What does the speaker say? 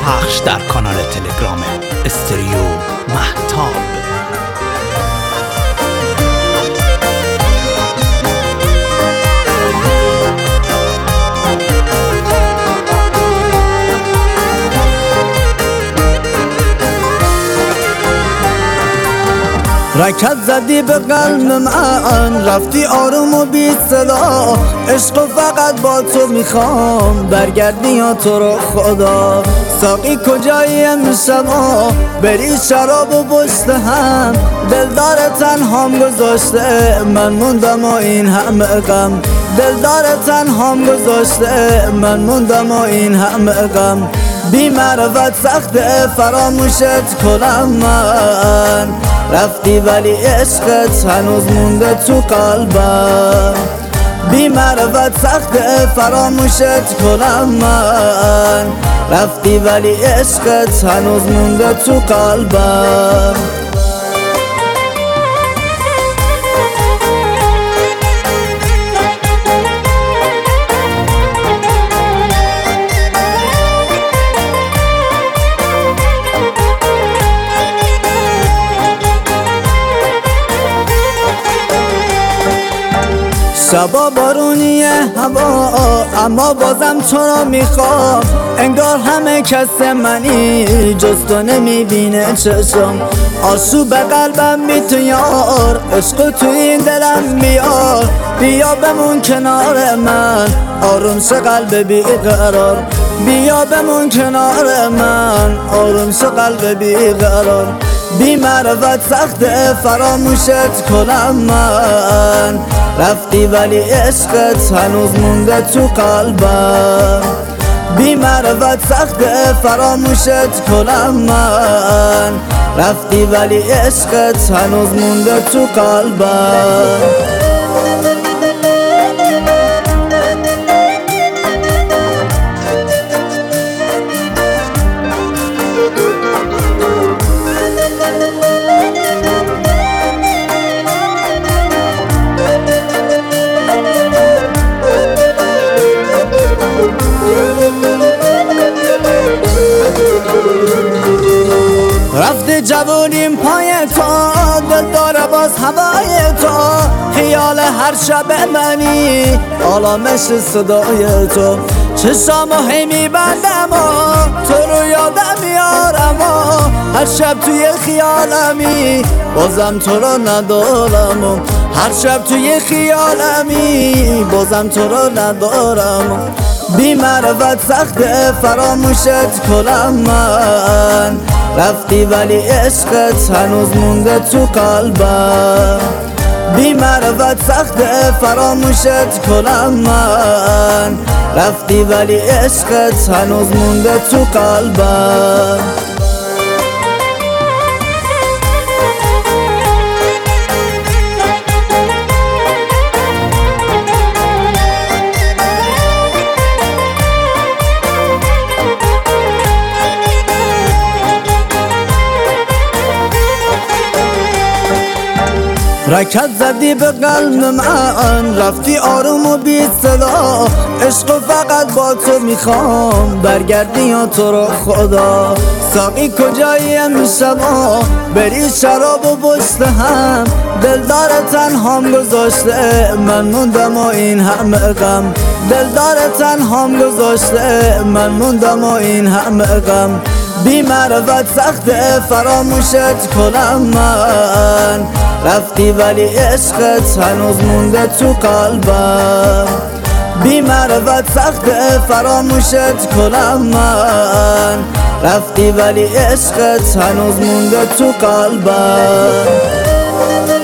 پخش در کانال تلگرام استریو مهتاب. رکت زدی به قلب من، رفتی آروم و بی صدا. عشق و فقط با تو میخوام، برگردی یا تو رو خدا. ساقی کجایی امشب بری شراب و پشت هم. دلدار تنهام گذاشته، من موندم و این همه غم. دلدار تنهام گذاشته، من موندم و این همه غم. بی معرفت سخته فراموشت کنم من. رفتی ولی عشقت هنوز مونده تو قلبم. بی معرفت سخته فراموشت کنم من. رفتی ولی عشقت هنوز مونده تو قلبم. شبا بارونیه هوا، اما بازم تو رو میخوام. انگار همه کس منی، جز تو نمیبینه چشم. آشوب قلبم بی تو یار، عشق تو این دلم بیار. بیا بمون کنار من، آروم شه قلب بی قرار. بیا بمون کنار من، آروم شه قلب بی قرار. بی معرفت سخته فراموشت کنم من. رفتی ولی عشقت هنوز مونده تو قلبم. بی معرفت سخته فراموشت کنم من. رفتی ولی عشقت هنوز مونده تو قلبم. رفته جوونیم پای تو، دل داره باز هوای تو. خیال هر شب منی، آلامش صدای تو. چشامو هی میبندم و تو رو یادم میارم و هر شب توی خیالمی، بازم تو رو ندارم و هر شب توی خیالمی، بازم تو رو ندارم. بی معرفت سخته فراموشت کنم من. رفتی ولی عشقت هنوز مونده تو قلبم. بی معرفت سخته فراموشت کنم من. رفتی ولی عشقت هنوز مونده تو قلبم. رکت زدی به قلب من، رفتی آروم و بی صدا. عشق و فقط با تو میخوام، برگردی یا تو رو خدا. ساقی کجایی امشب بری شراب و پشت هم. دلدار تنهام گذاشته، من موندم و این همه غم. دلدار تنهام گذاشته، من موندم و این همه غم. بی معرفت سخته فراموشت کنم من. رفتی ولی عشقت هنوز مونده تو قلبم. بی معرفت سخته فراموشت کنم من. رفتی ولی عشقت هنوز مونده تو قلبم.